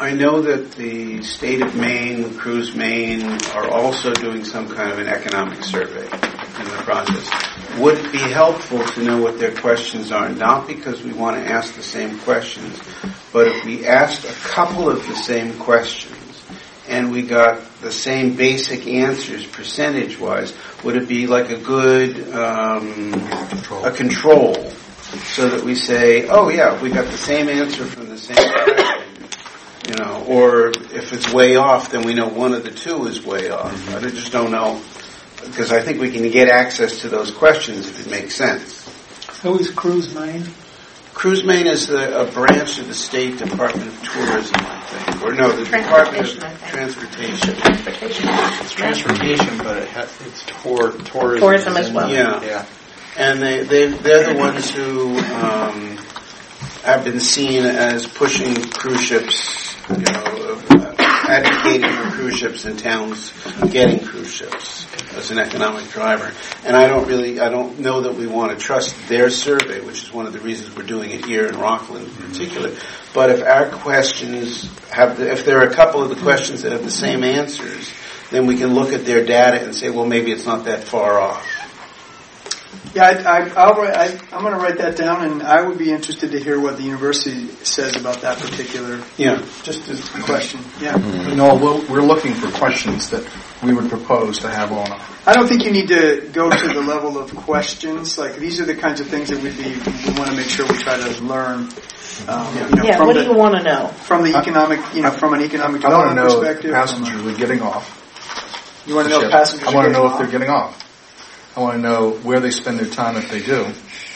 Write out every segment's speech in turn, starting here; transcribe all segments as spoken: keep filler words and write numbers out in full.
I know that the state of Maine, Cruise Maine, are also doing some kind of an economic survey in the process. Would it be helpful to know what their questions are? Not because we want to ask the same questions, but if we asked a couple of the same questions and we got the same basic answers percentage-wise, would it be like a good um, control. a control so that we say, oh yeah, we got the same answer from the same question, you know, or if it's way off, then we know one of the two is way off. Mm-hmm. I just don't know, because I think we can get access to those questions if it makes sense. Who is Cruise Maine? Cruise Maine is the, a branch of the State Department of Tourism, I think. Or no, the Department of Transportation. Transportation. It's transportation, but it has, it's tour, tourism. Tourism as well. Yeah. yeah. And they, they, they're the ones who um, have been seen as pushing cruise ships, you know, uh, advocating for cruise ships in towns, getting cruise ships as an economic driver. And I don't really, I don't know that we want to trust their survey, which is one of the reasons we're doing it here in Rockland in particular. But if our questions have, the, if there are a couple of the questions that have the same answers, then we can look at their data and say, well, maybe it's not that far off. Yeah, I, I, I'll write, I, I'm going to write that down, and I would be interested to hear what the university says about that particular. Yeah, just as a question. Yeah. Mm-hmm. No, we're, we're looking for questions that we would propose to have on. I don't think you need to go to the level of questions. Like, these are the kinds of things that we'd be, we want to make sure we try to learn. Um, yeah. You know, yeah from what the, do you want to know from the economic, you know, from an economic I want to know perspective? if passengers are getting off. You want to know if passengers? I want to know off? if they're getting off. I want to know where they spend their time if they do,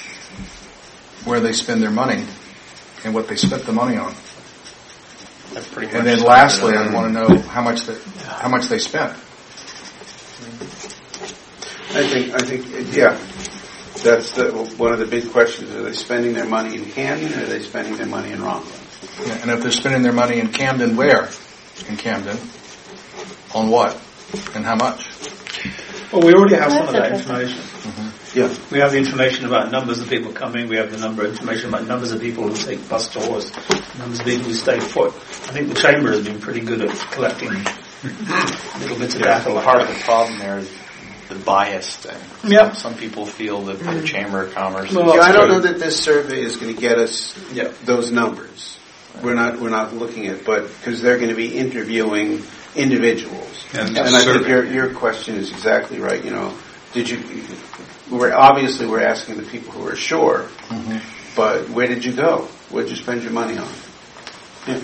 where they spend their money, and what they spent the money on. That's pretty and much then lastly, I want to know how much they, how much they spent. I think, I think, yeah, that's the, one of the big questions. Are they spending their money in Camden, or are they spending their money in Rockland? Yeah, and if they're spending their money in Camden, where? In Camden. On what? And how much? Well, we already have some of that information. Mm-hmm. Yeah. We have the information about numbers of people coming. We have the number of information about numbers of people who take bus tours, numbers of people who stay foot. I think the Chamber has been pretty good at collecting little bits of yeah, data. Like part that. of the problem there is the bias thing. Yeah. Some, some people feel that the Chamber of Commerce. Well, is I don't know that this survey is going to get us yeah. those numbers. We're not we're not looking at, but because they're going to be interviewing individuals, and, and I think your your question is exactly right. You know, did you? We're obviously we're asking the people who are sure, mm-hmm. but where did you go? What did you spend your money on? Yeah.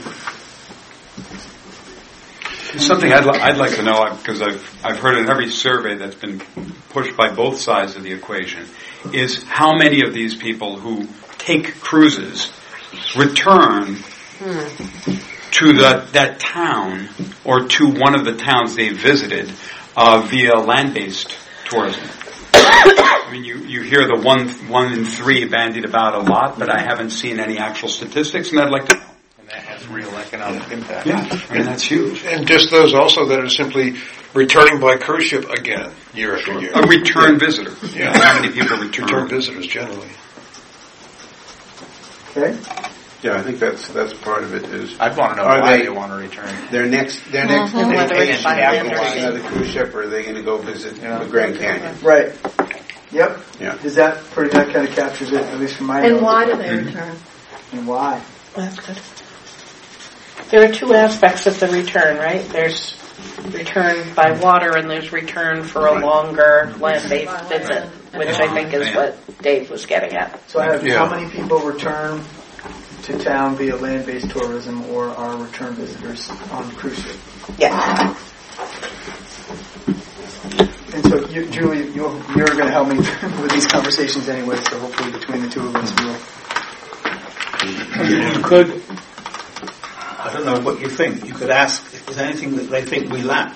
Something I'd, li- I'd like to know, because I've I've heard in every survey that's been pushed by both sides of the equation, is how many of these people who take cruises return hmm. to the, that town or to one of the towns they visited uh, via land-based tourism. I mean, you, you hear the one one in three bandied about a lot, but I haven't seen any actual statistics, and I'd like to know. And that has real economic impact. Yeah, I mean, that's huge. And just those also that are simply returning by cruise ship again, year after year. A return yeah. visitor. Yeah. How many people return? Return visitors, generally. Okay. Yeah, I think that's that's part of it. Is I'd want to know are why they, they want to return. Their next their next mm-hmm. vacation after another cruise ship, or are they going to go visit yeah. the Grand Canyon? Right. Yep. Yeah. Does that pretty that kind of captures it, at least from my And notes. why do they return? And why? That's good. There are two aspects of the return, right? There's return by water, and there's return for a longer land-based visit, which I think is what Dave was getting at. So I have yeah. how many people return to town via land-based tourism or are return visitors on cruise ship? Yeah. And so, you, Julie, you're, you're going to help me with these conversations anyway, so hopefully between the two of us we'll... You could, I don't know what you think, you could ask if there's anything that they think we lack.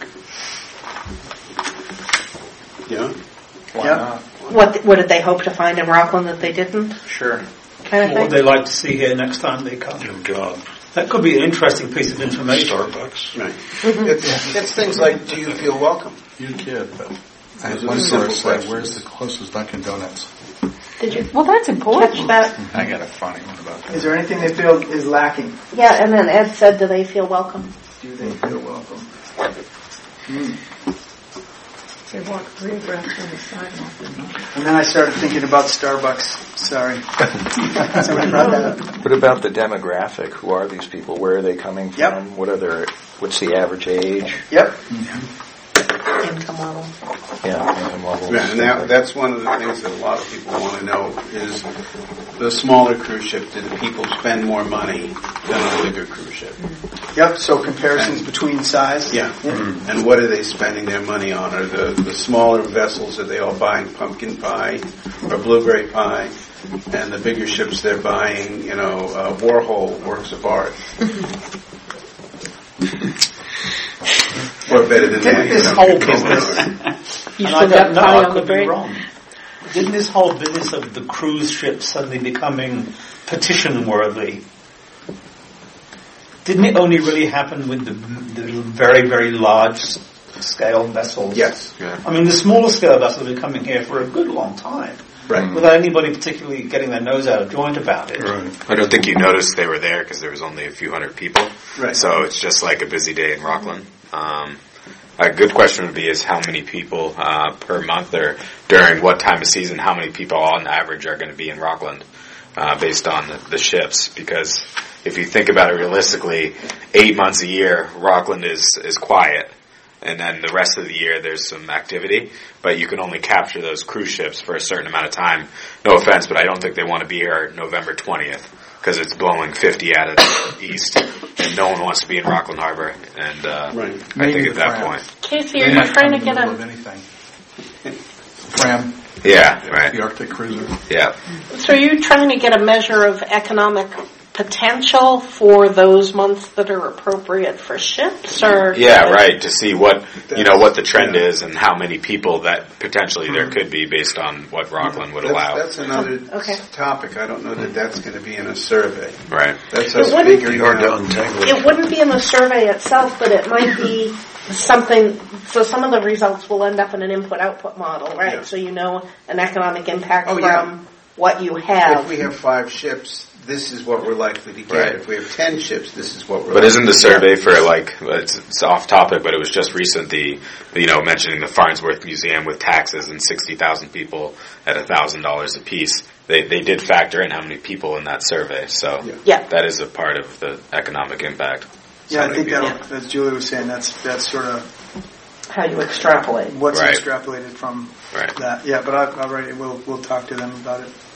Yeah. Why yeah. not? What what did they hope to find in Rockland that they didn't? Sure. Kind of What would thing? they like to see here next time they come? Oh, God. That could be an interesting piece of information. Starbucks. Right. It's, it's things like, do you feel welcome? You kid, but I Those had are one simple source say, questions. where's the closest Dunkin' Donuts? Did you Well, that's important. catch that? I got a funny one about that. Is there anything they feel is lacking? Yeah, and then Ed said, do they feel welcome? Do they feel welcome? Hmm. They walk three breaths on the sidewalk. And then I started thinking about Starbucks. Sorry. Somebody brought that up. What about the demographic? Who are these people? Where are they coming from? Yep. What are their? What's the average age? Yep. Income level. Yeah, income levels. Yeah, and that, that's one of the things that a lot of people want to know is the smaller cruise ship, do the people spend more money than on a bigger cruise ship? Yep. So comparisons between size. Yeah. Mm-hmm. And what are they spending their money on? Are the, the smaller vessels, are they all buying pumpkin pie or blueberry pie? And the bigger ships, they're buying, you know, uh, Warhol works of art. Or better than that, you This know, whole Diploma business, You and still I got don't know, pie I on the could be break? wrong. Didn't this whole business of the cruise ship suddenly becoming petition worthy? Didn't it only really happen with the, the very, very large scale vessels? Yes. Yeah. I mean, the smaller scale vessels have been coming here for a good long time. Right. Without anybody particularly getting their nose out of joint about it. Right. I don't think you noticed they were there because there was only a few hundred people. Right. So it's just like a busy day in Rockland. Um, a good question would be is how many people uh, per month or during what time of season, how many people on average are going to be in Rockland uh, based on the, the ships? Because if you think about it realistically, eight months a year, Rockland is, is quiet. And then the rest of the year there's some activity, but you can only capture those cruise ships for a certain amount of time. No offense, but I don't think they want to be here November twentieth because it's blowing fifty out of the east, and no one wants to be in Rockland Harbor. And uh, Right. I Maybe think the at that Fram. point, Casey, They are you might trying come to in the get middle of a... anything. Fram, yeah, right, the Arctic cruiser. yeah. So are you trying to get a measure of economic potential for those months that are appropriate for ships, or Yeah, right. To see what you know what the trend yeah. is and how many people that potentially there could be based on what Rockland would That's, allow. that's another Okay. topic. I don't know that that's going to be in a survey. Right. That's It us wouldn't- figuring Hard to out. untangle it. it wouldn't be in the survey itself, but it might be something. So some of the results will end up in an input-output model, right? Yeah. So you know an economic impact Oh, from yeah. what you have. If we have five ships, this is what we're likely to get. Right. If we have ten ships, this is what we're But likely isn't the to survey get. for like it's, it's off topic, but it was just recent the you know mentioning the Farnsworth Museum with taxes and sixty thousand people at a thousand dollars a piece. They they did factor in how many people in that survey, so Yeah. Yeah. that is a part of the economic impact. Yeah, I So think maybe- that, as Julie was saying, that's that's sort of How you extrapolate. what's Right. extrapolated from Right. that. Yeah, but I, all right, we'll we'll talk to them about it.